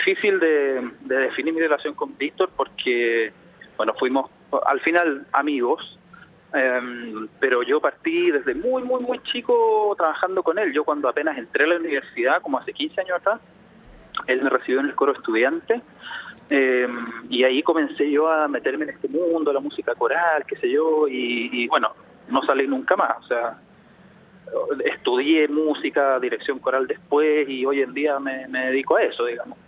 difícil de definir mi relación con Víctor porque, bueno, fuimos al final amigos, pero yo partí desde muy, muy, muy chico trabajando con él. Yo cuando apenas entré a la universidad, como hace 15 años atrás, él me recibió en el coro estudiante, y ahí comencé yo a meterme en este mundo, la música coral, qué sé yo, y bueno, no salí nunca más. O sea, estudié música, dirección coral después, y hoy en día me dedico a eso, digamos.